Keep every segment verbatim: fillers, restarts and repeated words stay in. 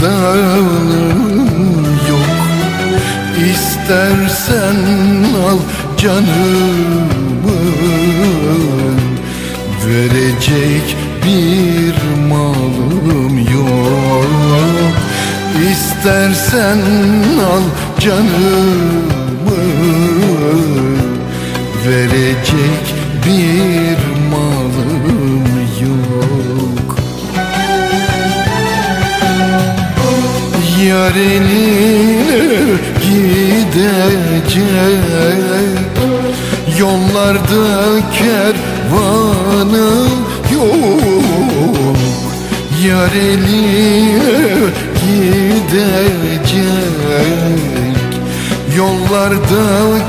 vicdanım yok. İstersen al canımı, verecek bir malım yok. İstersen al canımı, verecek bir malım yok. Yar eline gidecek, yollarda kervanım yok. Yar eline gidecek, yollarda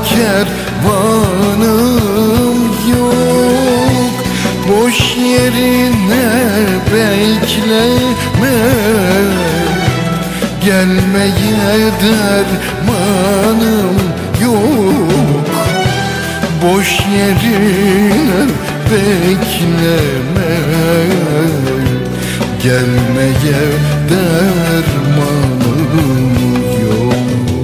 kervanım yok. Boş yerine bekleme, gelmeye dermanım yok. Boş yerine bekleme, gelmeye dermanım yok.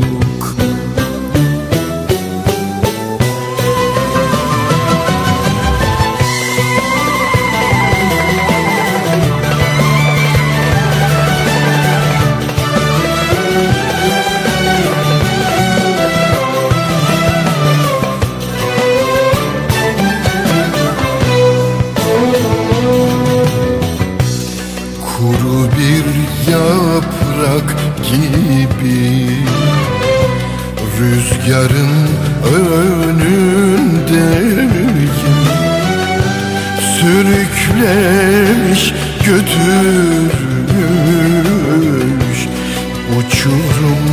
Kuru bir yaprak gibi rüzgarın önündeyim. Sürüklemiş götürmüş, uçurum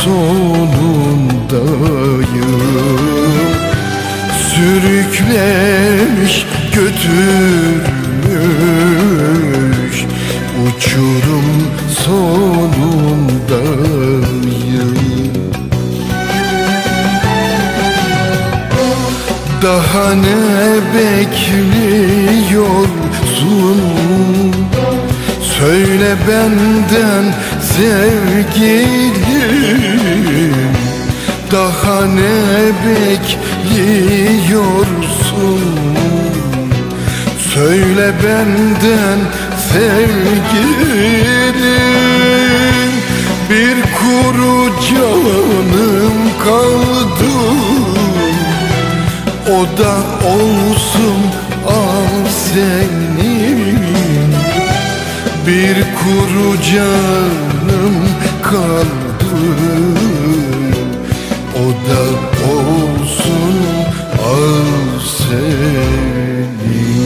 sonundayım. Sürüklemiş götürmüş, uçurum sonundayım. Daha ne bekliyorsun? Söyle benden sevgilim. Daha ne bekliyorsun? Söyle benden sevgilim. Bir kuru canım kaldı, o da olsun al senin. Bir kuru canım kaldı, o da olsun al senin.